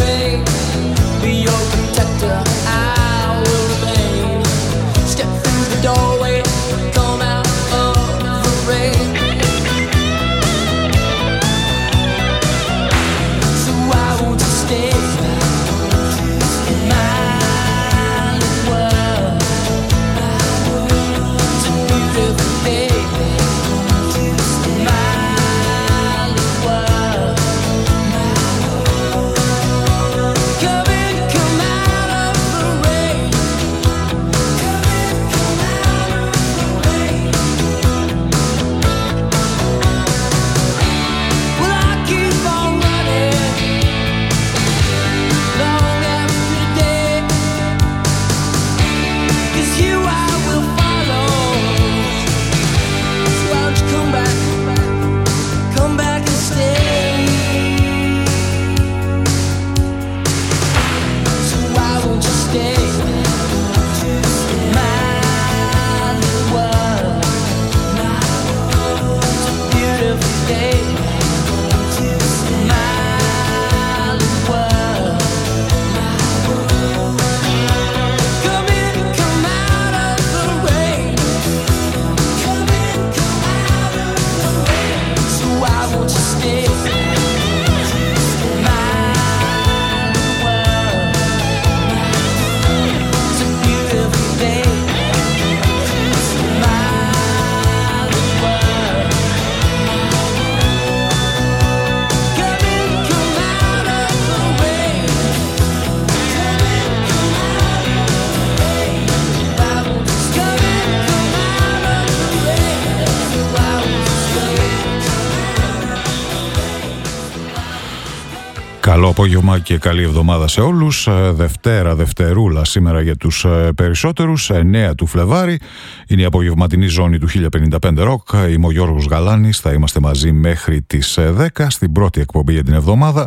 Καλό απόγευμα και καλή εβδομάδα σε όλους. Δευτέρούλα σήμερα για τους περισσότερους, 9 του Φλεβάρι. Είναι η απογευματινή ζώνη του 1055 ροκ. Είμαι ο Γιώργος Γαλάνης, θα είμαστε μαζί μέχρι τις 10 στην πρώτη εκπομπή για την εβδομάδα.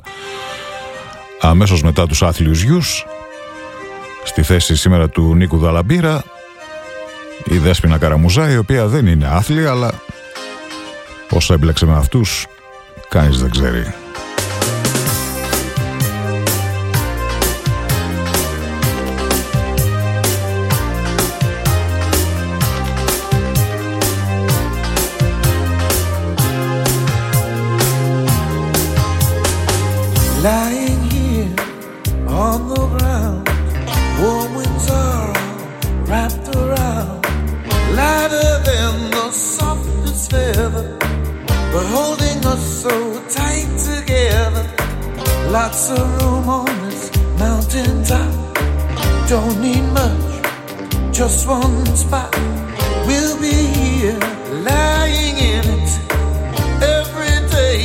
Αμέσως μετά τους άθλιους γιους, στη θέση σήμερα του Νίκου Δαλαμπύρα, η Δέσποινα Καραμουζά, η οποία δεν είναι άθλια, αλλά πώς έμπλεξε με αυτούς, κανείς δεν ξέρει. Lying here on the ground, warm winds are wrapped around, lighter than the softest feather, but holding us so tight together. Lots of room on this mountain top, don't need much, just one spot. We'll be here, lying in it, every day.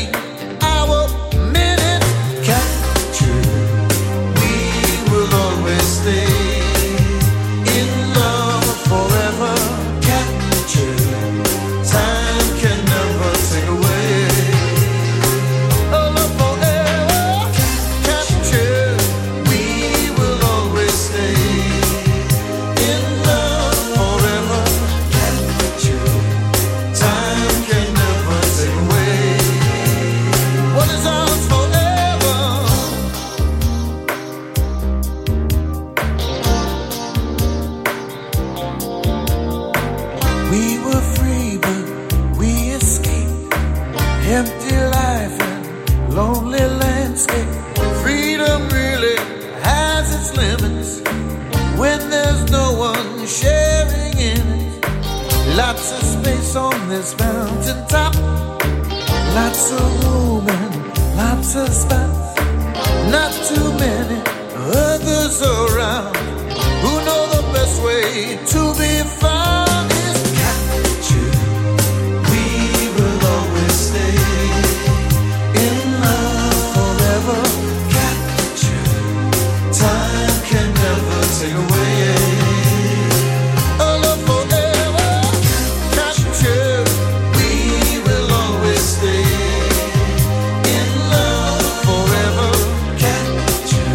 Lots of space on this mountain top, lots of room and lots of spots, not too many others around who know the best way to be found is captured. We will always stay in love forever. Captured, time can never take away.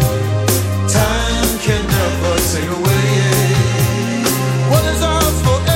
What is ours forever?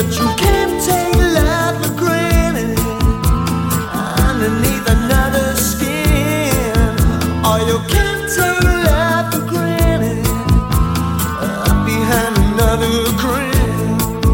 but you can't take love for granted underneath another skin. Or you can't take love for granted behind another grin.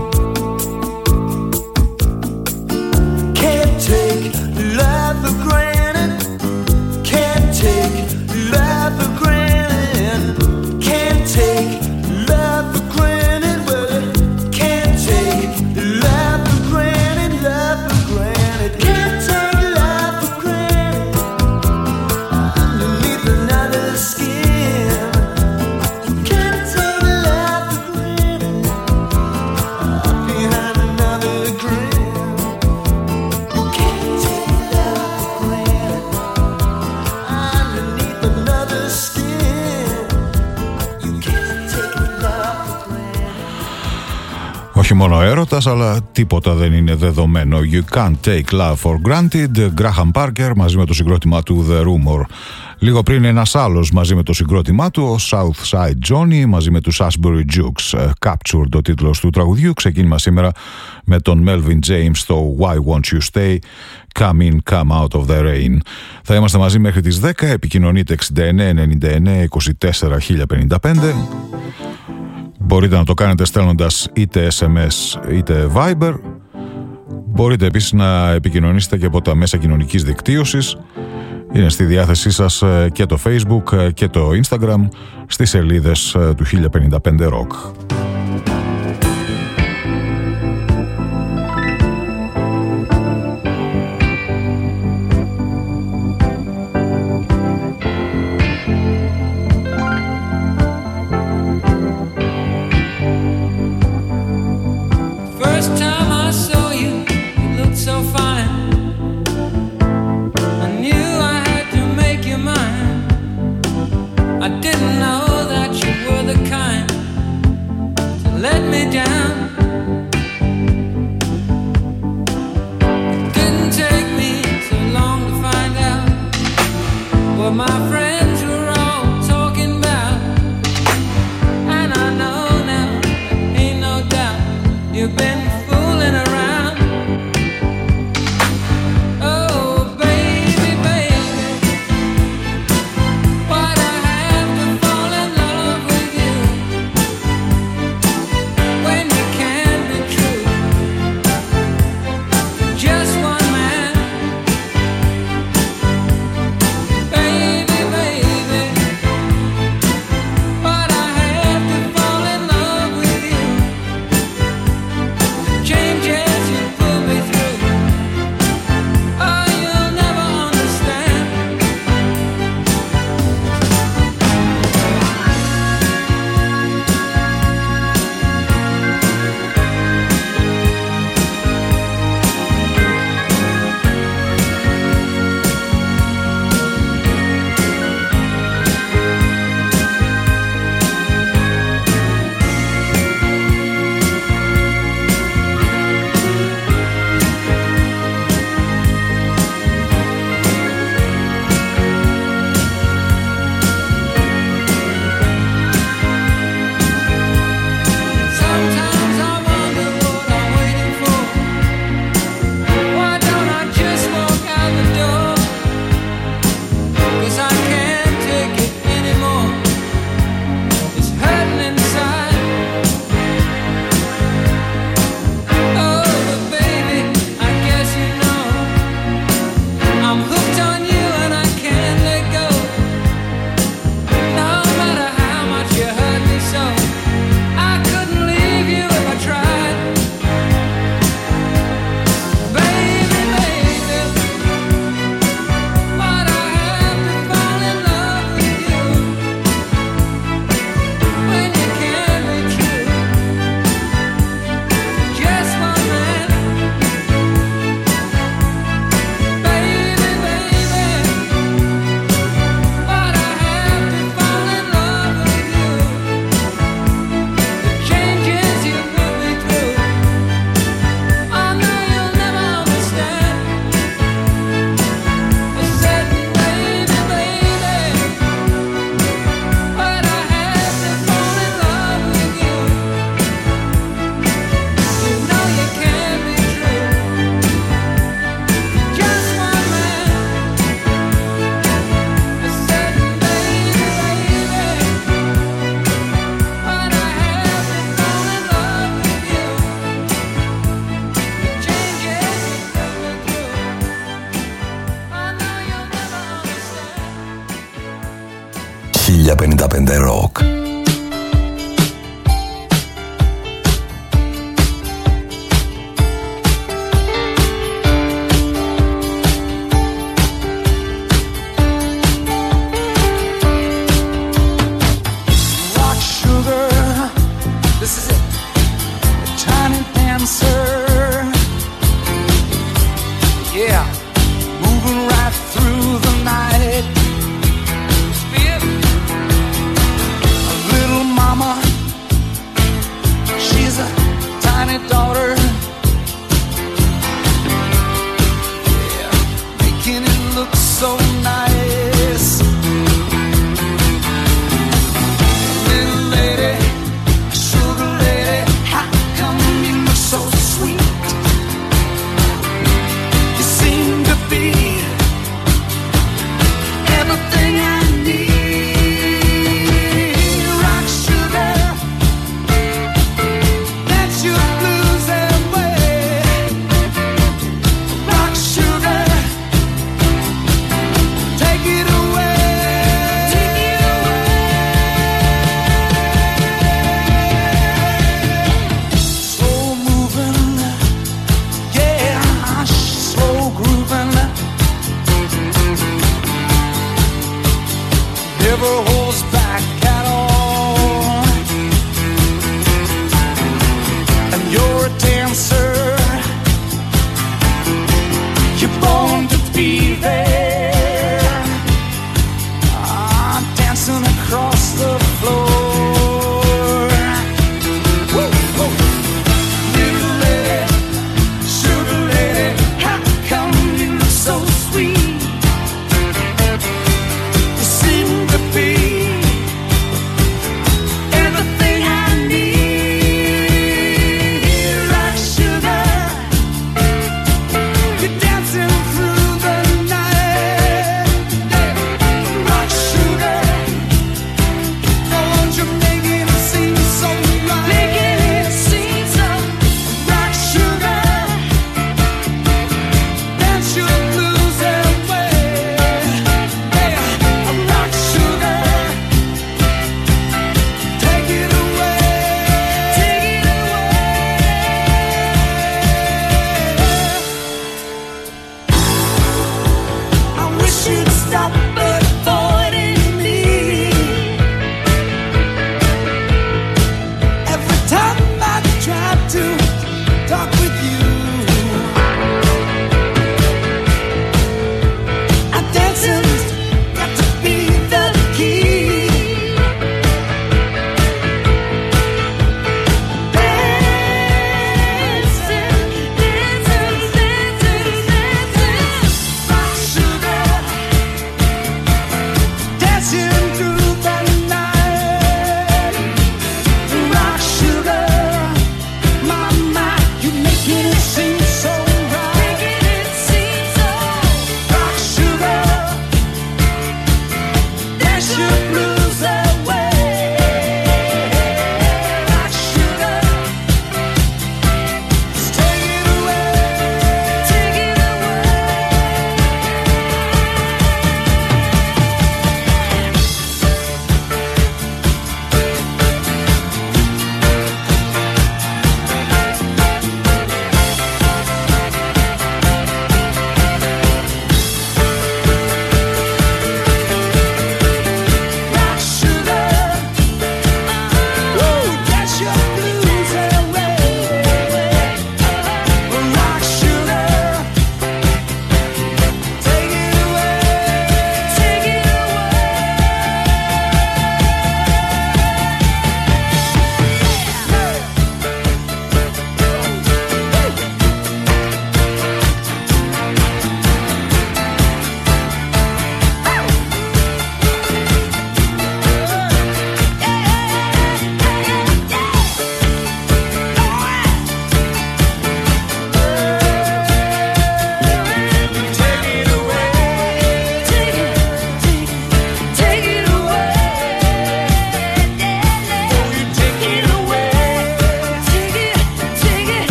Can't take love for granted. Can't take love for granted. Can't take love for granted. Well, can't take love for granted. Love for granted. Can't take love for granted underneath another skin. Can't take love for granted behind another grin. Can't take love for granted underneath another skin. You can't take love for granted. Όχι μόνο έρωτας, αλλά τίποτα δεν είναι δεδομένο. You can't take love for granted. Graham Parker μαζί με το συγκρότημά του The Rumor. Λίγο πριν ένας άλλος μαζί με το συγκρότημά του, ο Southside Johnny μαζί με τους Asbury Jukes. Captured ο τίτλος του τραγουδιού. Ξεκίνημα σήμερα με τον Melvin James στο Why Won't You Stay, Come In, Come Out of the Rain. Θα είμαστε μαζί μέχρι τις 10. Επικοινωνείτε 69-99-24-1055. Μπορείτε να το κάνετε στέλνοντας είτε SMS είτε Viber. Μπορείτε επίσης να επικοινωνήσετε και από τα μέσα κοινωνικής δικτύωσης. Είναι στη διάθεσή σας και το Facebook και το Instagram στις σελίδες του 1055 Rock. First time I saw you, you looked so fine. I knew I had to make you mine. I didn't know that you were the kind to let me down. It didn't take me so long to find out what my friends were all talking about. And I know now, there ain't no doubt, you've been fooling around. Oh, baby, baby, why'd I have to fall in love with you when you can't be true to just one man? Baby, baby, why'd I have to fall in love with you 1055 Rock. Sugar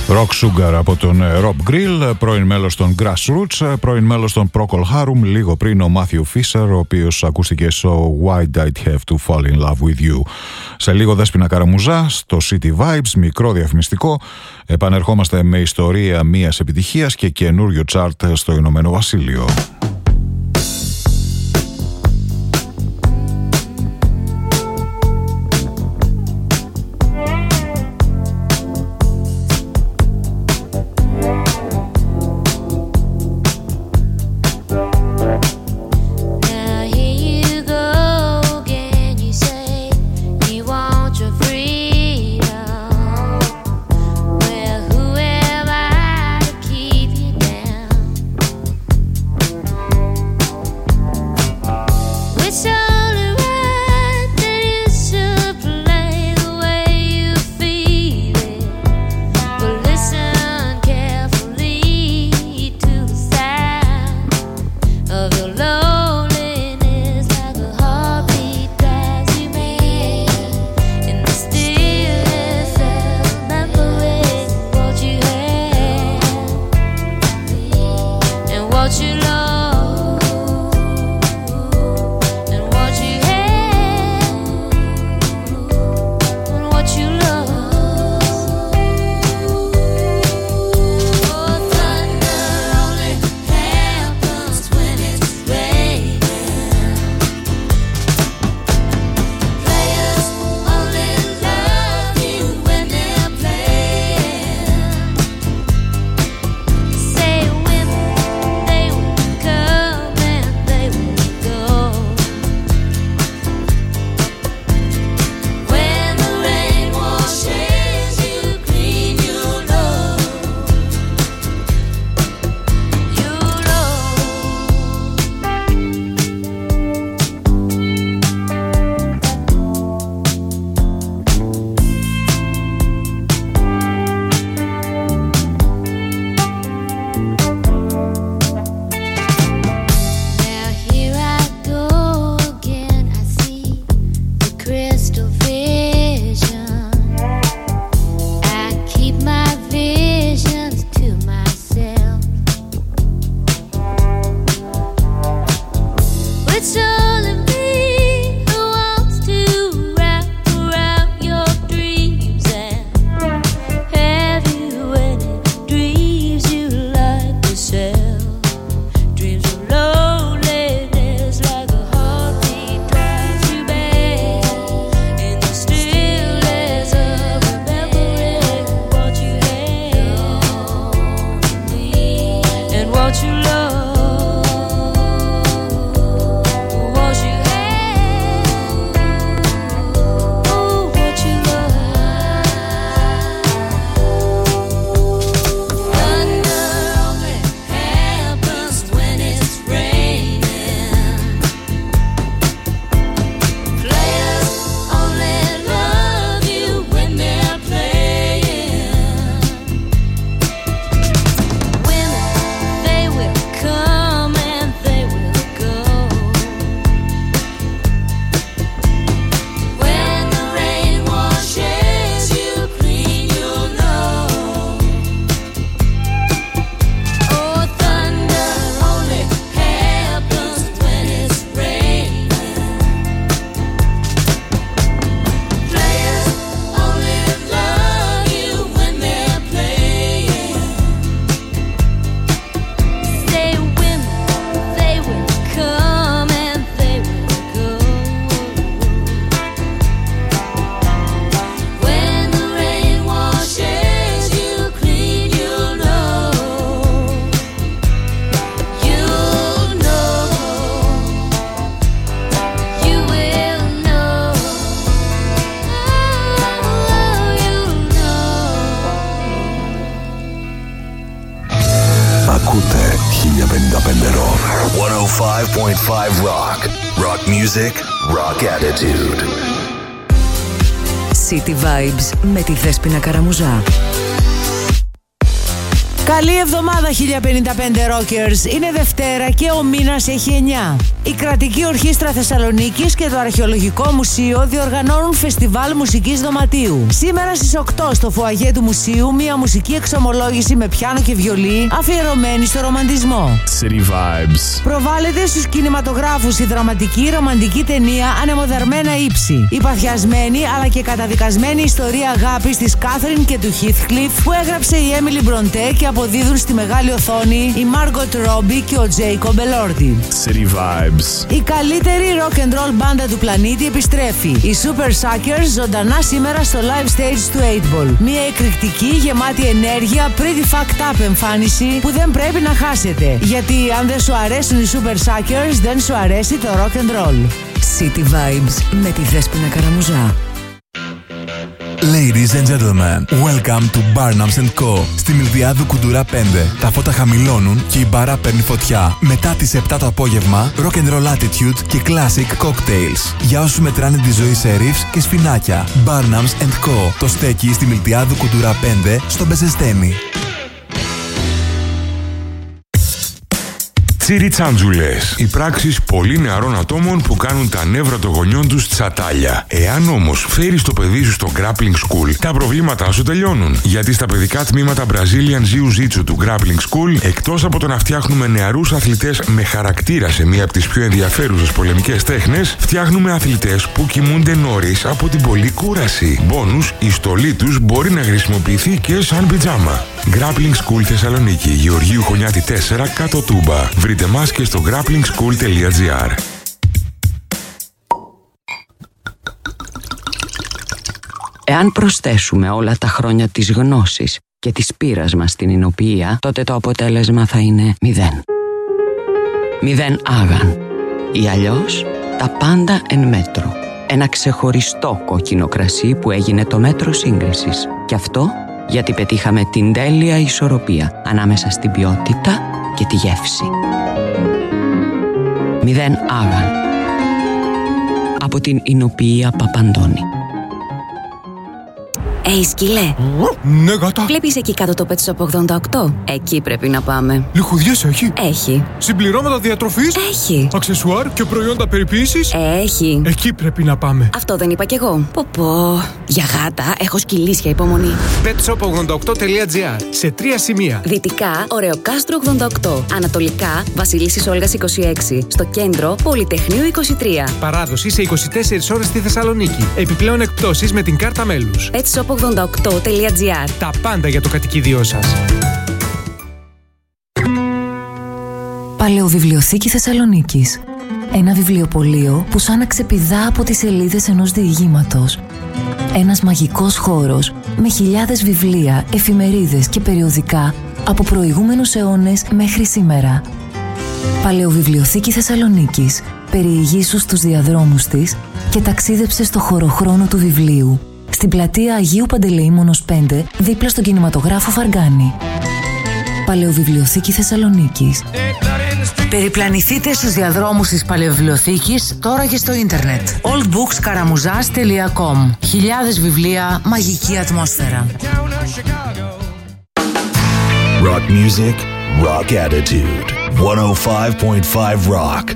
Rock Sugar από τον Rob Grill, πρώην μέλος των Grassroots, πρώην μέλος των Procol Harum, λίγο πριν ο Matthew Fisher, ο οποίος ακούστηκε στο Why I'd Have to Fall in Love with You. Σε λίγο Δέσποινα Καραμουζά, στο City Vibes, μικρό διαφημιστικό. Επανερχόμαστε με ιστορία μίας επιτυχίας και καινούριο chart στο Ηνωμένο Βασίλειο. Ακούτε 1055 Rock. 105.5 Rock. Rock music, rock attitude. City Vibes με τη Δέσποινα Καραμουζά. Καλή εβδομάδα 1055 Rockers. Είναι Δευτέρα και ο μήνας έχει 9. Η Κρατική Ορχήστρα Θεσσαλονίκης και το Αρχαιολογικό Μουσείο διοργανώνουν φεστιβάλ μουσικής δωματίου. Σήμερα στις 8 στο φουαγέ του μουσείου μια μουσική εξομολόγηση με πιάνο και βιολί αφιερωμένη στο ρομαντισμό. City Vibes. Προβάλλεται στους κινηματογράφους η δραματική ρομαντική ταινία Ανεμοδαρμένα ύψη. Η παθιασμένη αλλά και καταδικασμένη ιστορία αγάπης της Κάθριν και του Heathcliff που έγραψε η Έμιλι Μπροντέ και αποδίδουν στη μεγάλη οθόνη η Μάργκοτ Ρόμπι και ο Τζέικομπ Ελόρντι. City Vibes. Η καλύτερη rock and roll μπάντα του πλανήτη επιστρέφει. Οι Super Suckers ζωντανά σήμερα στο live stage του 8 Ball. Μια εκρηκτική, γεμάτη ενέργεια, pretty fucked up εμφάνιση που δεν πρέπει να χάσετε. Γιατί αν δεν σου αρέσουν οι Super Suckers, δεν σου αρέσει το rock and roll. City Vibes με τη Δέσποινα Καραμουζά. Ladies and gentlemen, welcome to Barnums & Co. Στη Μιλτιάδου Κουντουρά 5. Τα φώτα χαμηλώνουν και η μπάρα παίρνει φωτιά. Μετά τις 7 το απόγευμα, rock and roll attitude και classic cocktails. Για όσους μετράνε τη ζωή σε ριφς και σφινάκια. Barnums & Co. Το στέκει στη Μιλτιάδου Κουντουρά 5 στο Μπεζεστένι. Τσιριτσάντζουλες. Οι πράξεις πολύ νεαρών ατόμων που κάνουν τα νεύρα των γονιών τους τσατάλια. Εάν όμως φέρεις το παιδί σου στο Grappling School, τα προβλήματά σου τελειώνουν. Γιατί στα παιδικά τμήματα Brazilian Jiu-Jitsu του Grappling School, εκτός από το να φτιάχνουμε νεαρούς αθλητές με χαρακτήρα σε μία από τις πιο ενδιαφέρουσες πολεμικές τέχνες, φτιάχνουμε αθλητές που κοιμούνται νωρίς από την πολλή κούραση. Μπόνους, η στολή τους μπορεί να χρησιμοποιηθεί και σαν πιτζάμα. Grappling School Θεσσαλονίκη, Γεωργίου Χωνιάτη 4, κάτω Τούμπα. Βρείτε μας και στο grapplingschool.gr. Εάν προσθέσουμε όλα τα χρόνια της γνώσης και της πείρας μας στην εινοποιία, τότε το αποτέλεσμα θα είναι 0. 0 άγαν. Ή αλλιώς τα πάντα εν μέτρο. Ένα ξεχωριστό κόκκινο κρασί που έγινε το μέτρο σύγκρισης. Και αυτό γιατί πετύχαμε την τέλεια ισορροπία ανάμεσα στην ποιότητα και τη γεύση. 0 άγαν. Από την εινοποιία Παπαντώνη. Σκύλε. Ναι, γάτα. Βλέπεις εκεί κάτω το Pet Shop 88? Εκεί πρέπει να πάμε. Λιχουδιές έχει? Έχει. Συμπληρώματα διατροφής? Έχει. Αξεσουάρ και προϊόντα περιποίησης? Έχει. Εκεί πρέπει να πάμε. Αυτό δεν είπα κι εγώ. Πω. Για γάτα έχω σκυλίσια υπομονή. petshop88.gr. Σε 3 σημεία. Δυτικά, Ωρεοκάστρο 88. Ανατολικά, Βασιλίσσης Όλγας 26. Στο κέντρο, Πολυτεχνείου 23. Παράδοση σε 24 ώρες στη Θεσσαλονίκη. Επιπλέον εκπτώσεις με την κάρτα μέλους. petshop88.gr. Τα πάντα για το κατοικίδιό σας. Παλαιοβιβλιοθήκη Θεσσαλονίκης. Ένα βιβλιοπωλείο που σαν να ξεπηδά από τις σελίδες ενός διηγήματος. Ένας μαγικός χώρος με χιλιάδες βιβλία, εφημερίδες και περιοδικά από προηγούμενους αιώνες μέχρι σήμερα. Παλαιοβιβλιοθήκη Θεσσαλονίκης. Περιηγήσου στους διαδρόμους της και ταξίδεψε στο χωροχρόνο του βιβλίου. Στην πλατεία Αγίου Παντελεήμονος 5, δίπλα στον κινηματογράφο Φαργκάνη. Παλαιοβιβλιοθήκη Θεσσαλονίκης. Περιπλανηθείτε στους διαδρόμους της Παλαιοβιβλιοθήκης τώρα και στο ίντερνετ. oldbookskaramuzas.com. Χιλιάδες βιβλία, μαγική ατμόσφαιρα. Rock music, rock attitude. 105.5 Rock.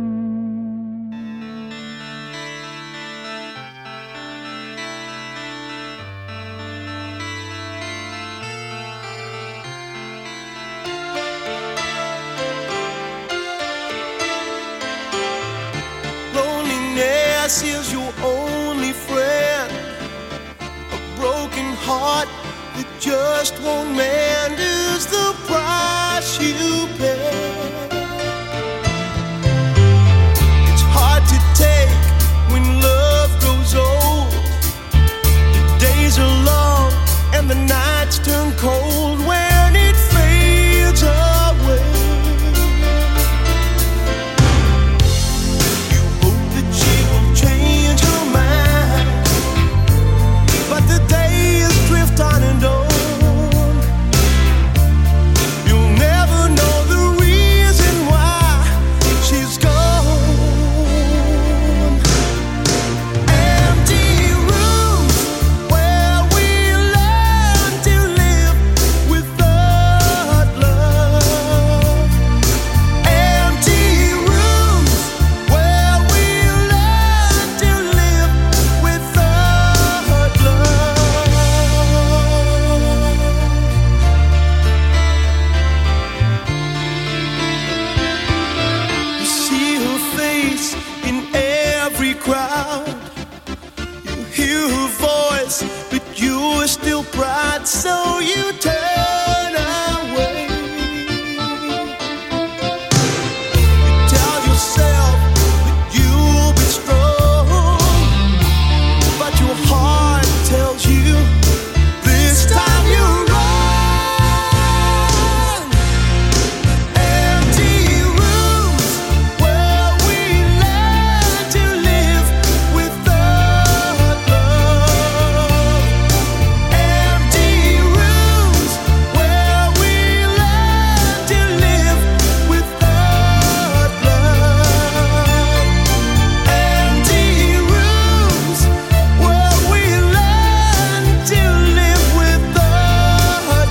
Is your only friend, a broken heart that just won't mend is the price you pay. It's hard to take when love grows old. The days are long and the nights turn cold when it fades away. Change her mind, but the days drift on and on. still pride, so you turn away. You tell yourself that you'll be strong, but your heart tells you this time you're wrong. Empty rooms where we learn to live without love. Empty rooms where we learn to live without love. Empty rooms where we learn to live without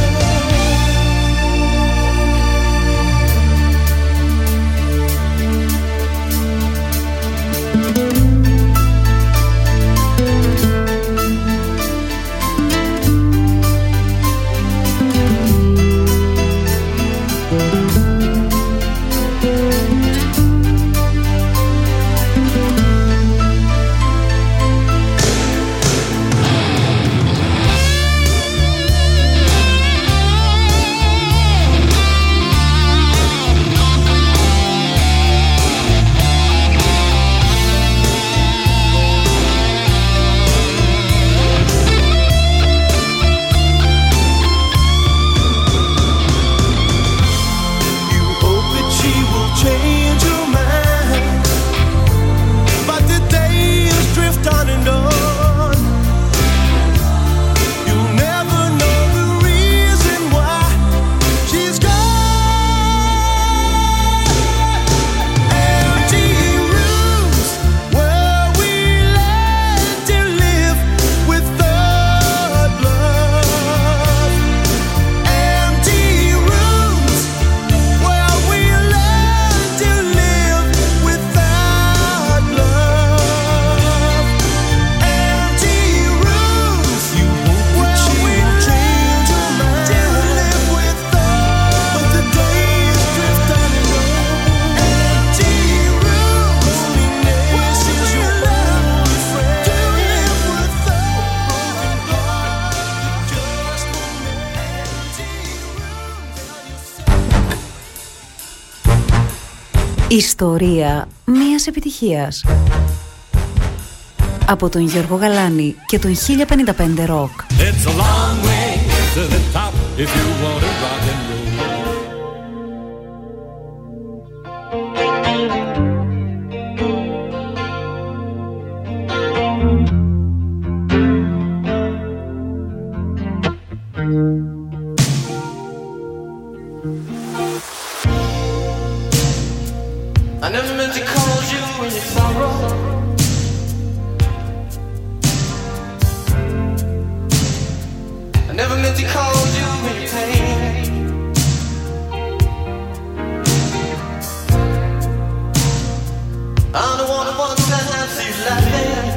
you hope that she will change her mind, but the days drift on and on. You'll never know the reason why she's gone. Empty rooms where we learn to live without love. Empty rooms where we learn to live without love. Empty rooms, you hope that she will change her mind to live without, but the days drift on and on. Empty rooms, loneliness is your only friend to live without. Just one empty Ιστορία μίας επιτυχίας. Από τον Γιώργο Γαλάνη και τον 1055 Rock. It's a long way to the top if you want to rock and roll. I never meant to cause you any sorrow. I never meant to cause you any pain. I'm the one who wants to see you laughing.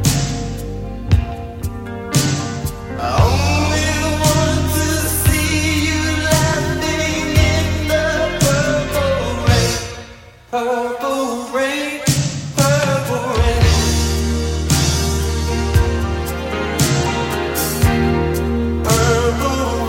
I only want to see you laughing in the purple rain. Purple rain, purple rain. Purple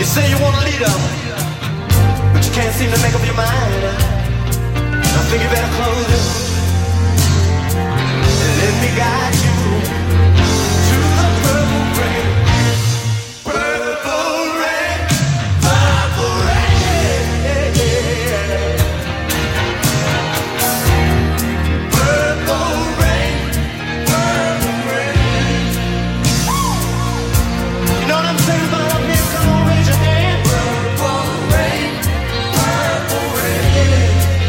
You say you want a leader, but you can't seem to make up your mind. I think you better close it and let me guide you to the purple rain. Purple rain, purple rain. Purple rain, purple rain. You know what I'm saying about me? Come on, raise your hand. Purple rain, purple rain.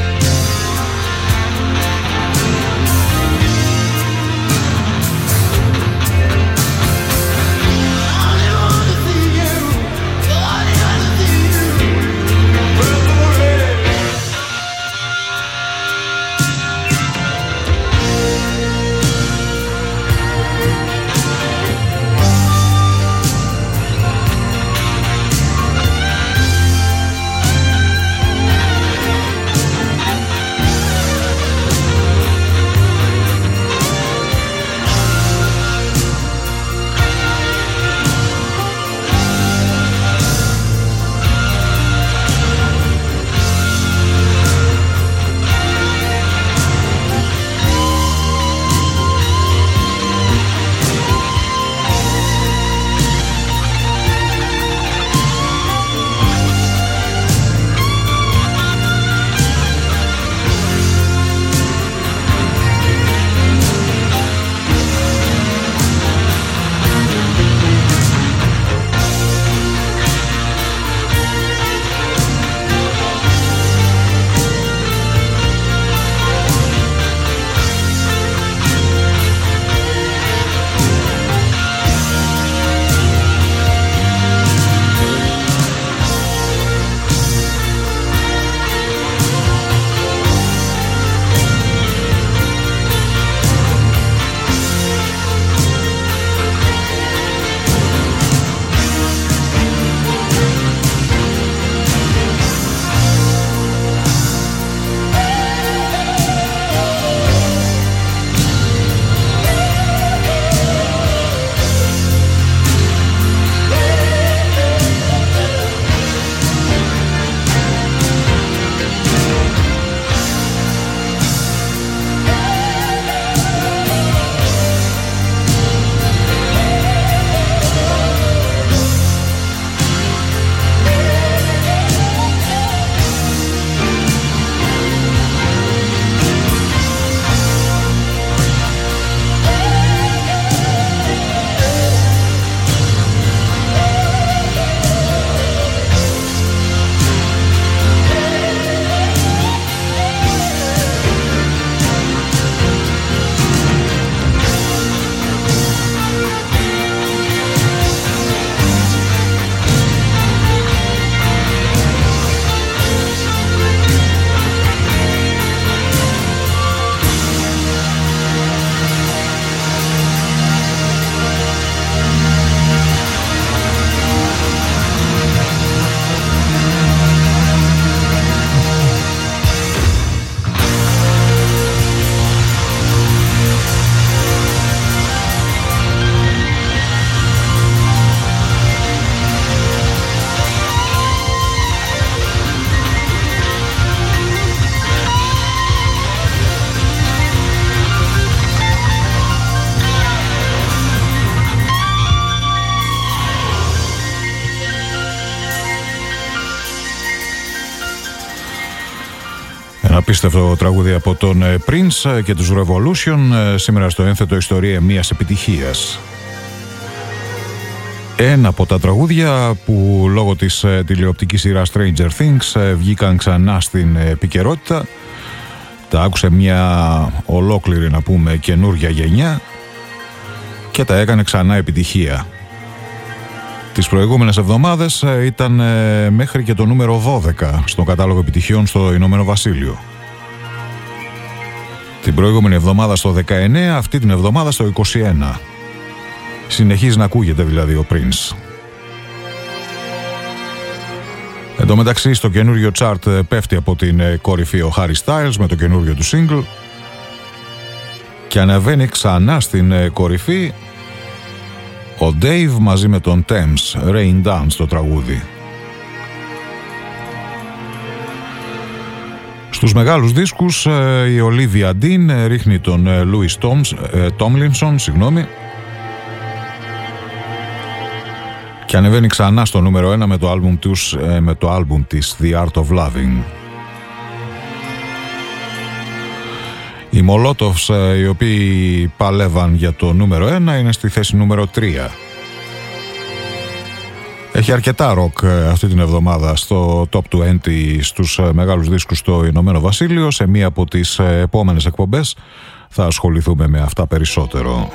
Απίστευτο τραγούδι από τον Prince και τους Revolution, σήμερα στο ένθετο ιστορία μιας επιτυχίας. Ένα από τα τραγούδια που λόγω της τηλεοπτικής σειράς Stranger Things βγήκαν ξανά στην επικαιρότητα. Τα άκουσε μια ολόκληρη, να πούμε, καινούρια γενιά και τα έκανε ξανά επιτυχία. Τις προηγούμενες εβδομάδες ήταν μέχρι και το νούμερο 12 στον κατάλογο επιτυχιών στο Ηνωμένο Βασίλειο. Την προηγούμενη εβδομάδα στο 19, αυτή την εβδομάδα στο 21. Συνεχίζει να ακούγεται δηλαδή ο Prince. Εν τω μεταξύ στο καινούριο chart πέφτει από την κορυφή ο Harry Styles με το καινούριο του single και ανεβαίνει ξανά στην κορυφή ο Dave μαζί με τον Thames, Rain Dance το τραγούδι. Στους μεγάλους δίσκους η Olivia Dean ρίχνει τον Louis Tomlinson, και ανεβαίνει ξανά στο νούμερο 1 με το άλμπουμ της The Art of Loving. Οι Molotovs, οι οποίοι παλεύαν για το νούμερο 1, είναι στη θέση νούμερο 3. Έχει αρκετά ροκ αυτή την εβδομάδα στο Top 20 στους μεγάλους δίσκους στο Ηνωμένο Βασίλειο. Σε μία από τις επόμενες εκπομπές θα ασχοληθούμε με αυτά περισσότερο.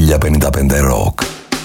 1055 Rock.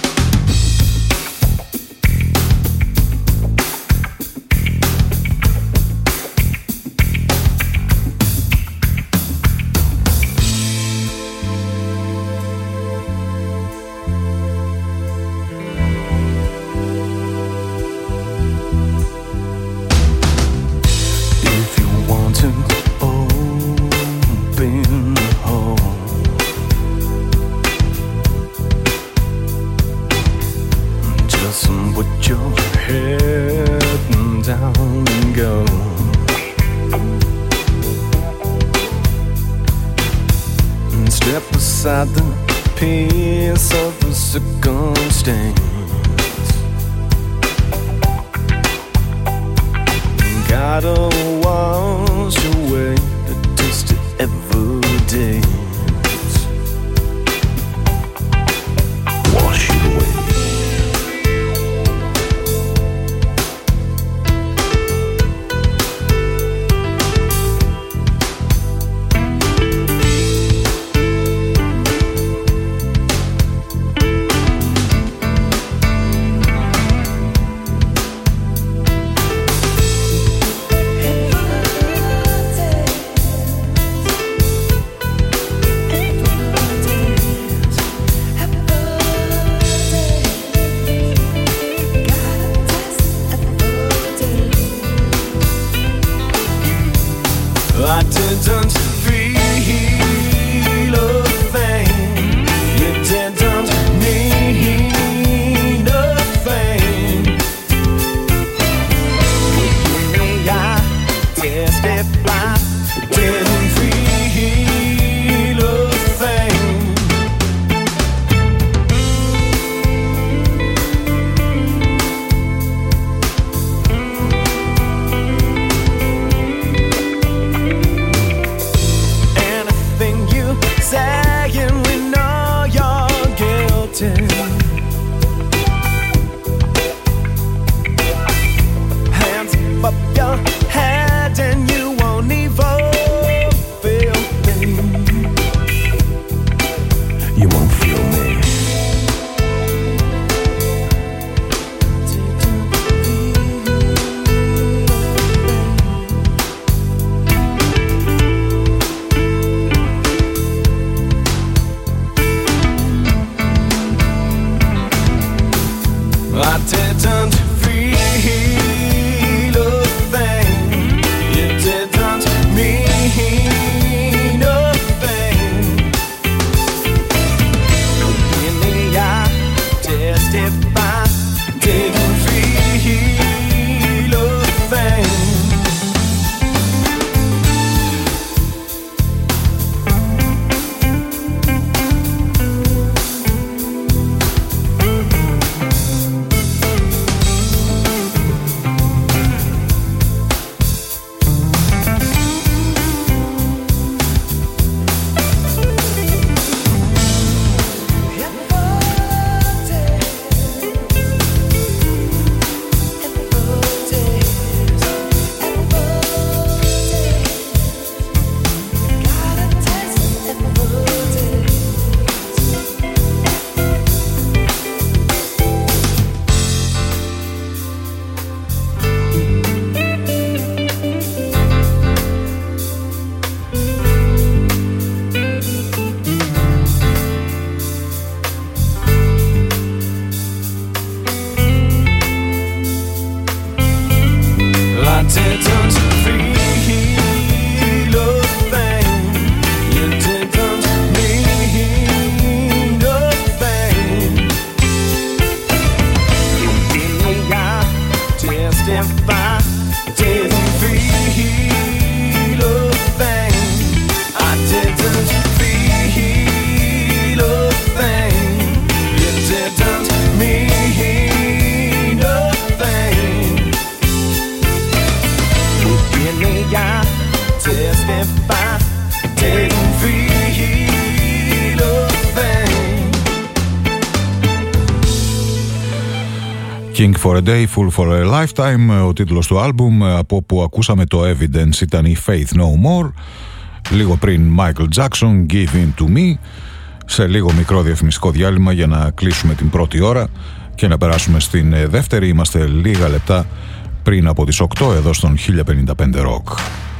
King for a Day, Fool for a Lifetime, ο τίτλος του άλμπουμ, από όπου ακούσαμε το Evidence ήταν η Faith No More. Λίγο πριν Michael Jackson, Give In To Me. Σε λίγο μικρό διαφημιστικό διάλειμμα για να κλείσουμε την πρώτη ώρα και να περάσουμε στην δεύτερη. Είμαστε λίγα λεπτά πριν από τις 8 εδώ στον 1055 Rock.